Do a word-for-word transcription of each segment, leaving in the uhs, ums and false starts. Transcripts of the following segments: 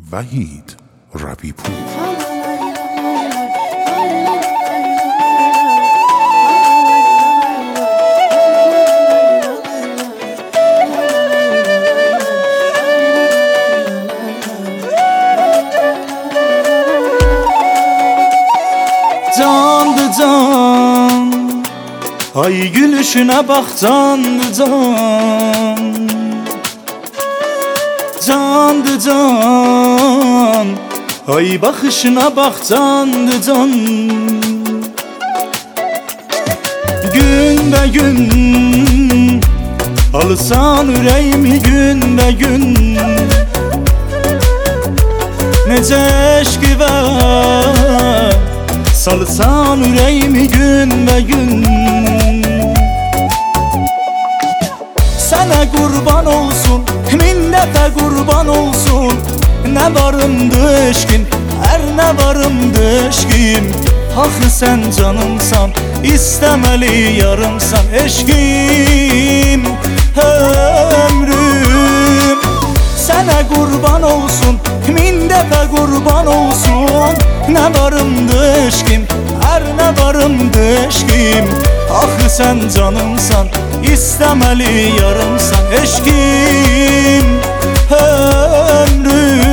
وحید ربیپور. Candı can, ay gülüşüne bak candı can. Candı can, ay bakışına bak candı can. Gün be gün, alsan yüreğimi gün be gün. Nece eşki var, salsan yüreğimi gün be gün. Sana kurban olsun, min defa kurban olsun. Ne varım düşkün, her ne varım düşkün. Haklı sen canımsan, istemeli yarımsan. Eşkim, ömrüm sana kurban olsun, min defa kurban olsun. Ne varım düşkün, her ne varım düşkün. Haklı sen canımsan, istemeli yarımsan. Eşkim, ömrüm.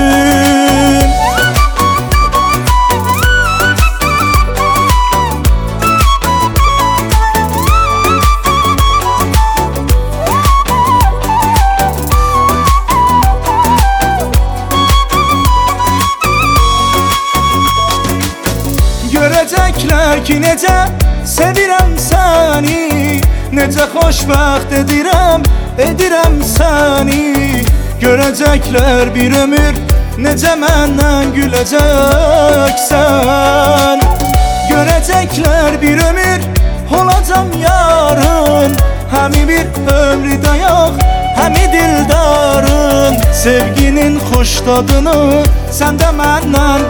Görecekler ki nece sevirəm səni, necə xoşbəxt edirəm, edirəm səni. Görecekler bir ömür, necə məndən güləcəksən. Görecekler bir ömür, olacam yarın. Həmi bir ömrü dayaq, həmi dildarın. Sevginin xoş tadını sən də məndən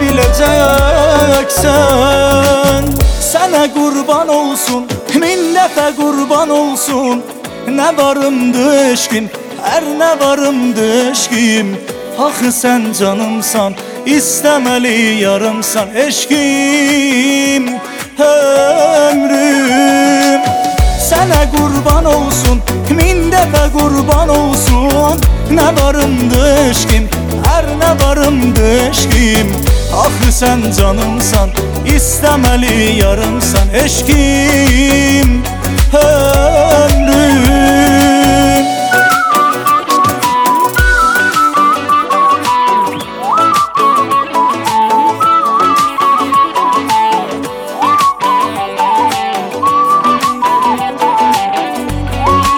biləcəksən. Sənə qurban olsun, min dəfə qurban olsun. Nə varım düşkün, hər nə varım düşkün. Axı sən canımsan, istəməli yarımsan. Eşkim, ömrüm sənə qurban olsun, min dəfə qurban olsun. Nə varım düşkün, hər nə varım düşkün. Axı sən canımsan, istemeli yarımsan. Eşkim, ömrüm.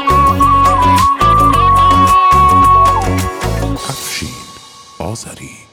Afşin Azeri.